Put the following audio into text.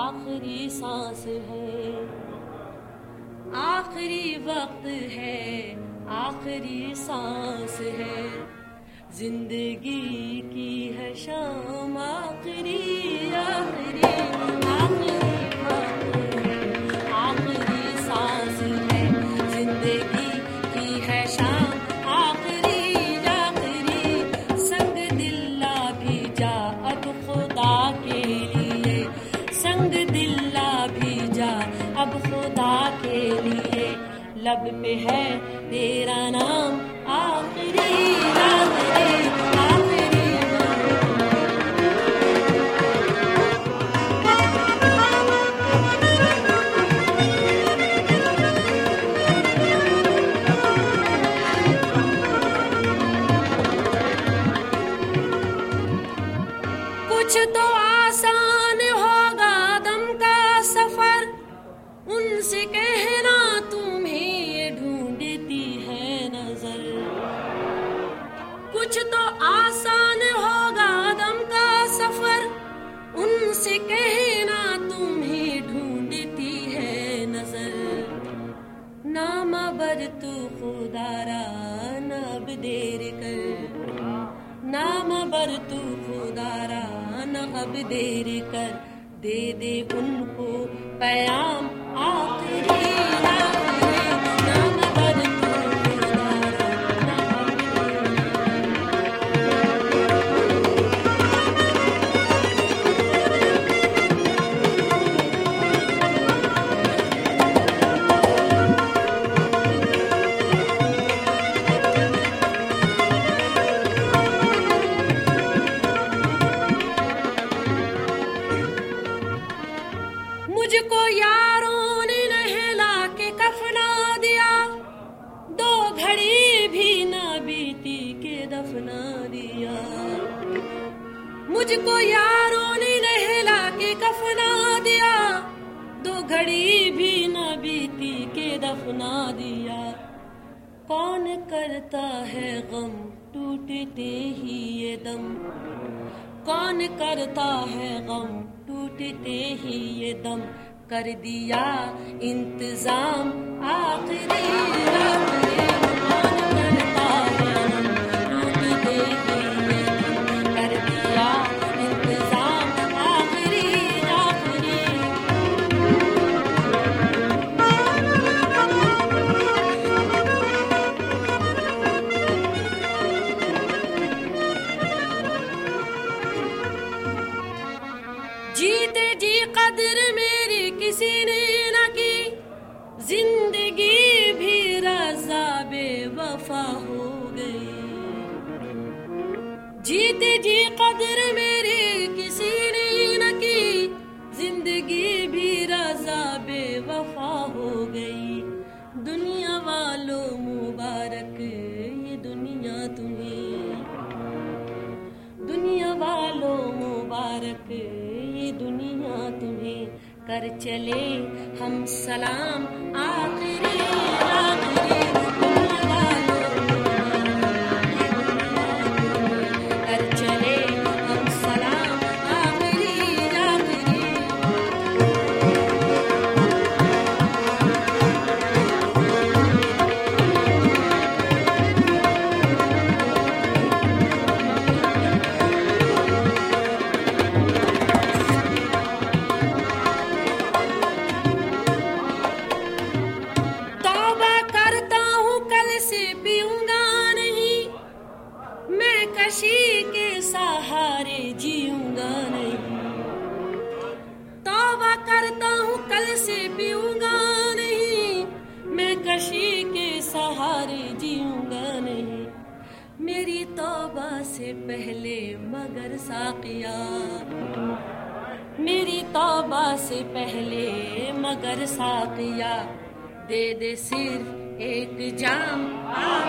आखिरी सांस है, आखिरी वक्त है, आखिरी सांस है, जिंदगी की है शाम आखिरी आखिरी आखिरी वक्त है, आखिरी सांस है, जिंदगी की है शाम आखिरी आखिरी, संग दिल्ला भी जा अब खुदा के लिए, संग दिल्ला भी जा अब खुदा के लिए, लब पे है तेरा नाम आखिरी आखिरी आखिरी। कुछ तो आसान होगा दम का सफर, उनसे कहना तुम्हें ये ढूंढती है नजर। कुछ तो आसान होगा दम का सफर, उनसे कहना तुम्हें ढूंढती है नजर। नाम बर तू खुदारा न अब देर कर, नाम बर तू खुदारा न अब देर कर, दे दे उनको पैगाम आखिरी आखिरी, नाम बर तू खुदारा न अब मुझको यारों ने नहला के कफना दिया, दो घड़ी भी न बीती के दफना दिया। मुझको यारों ने नहला के कफना दिया, दो घड़ी भी न बीती के दफना दिया। कौन करता है गम टूटते ही ये दम, कौन करता है गम टूटते ही ये दम, कर दिया इंतजाम आखिरी आखिरी, कौन करता है गम टूटते ही ये दम, कर दिया इंतजाम आखिरी आखिरी। जीते जी कदर मेरी किसी ने न की, जिंदगी भी रज़ा बेवफा हो गई। जीते जी कदर मेरी किसी ने न की, जिंदगी भी रज़ा बेवफा हो गई। दुनिया वालों मुबारक ये दुनिया तुम्हें, दुनिया वालों मुबारक ये दुनिया तुम्हें, कर चले हम सलाम आखिरी आखिरी, दुनिया वालों कर चले हम सलाम आखिरी आखिरी। नशे के सहारे जीऊंगा नहीं, तौबा करता हूँ कल से पीऊंगा नहीं, मैं कशी के सहारे जीऊंगा नहीं। मेरी तौबा से पहले मगर साकिया, मेरी तौबा से पहले मगर साकिया, दे दे सिर्फ एक जाम।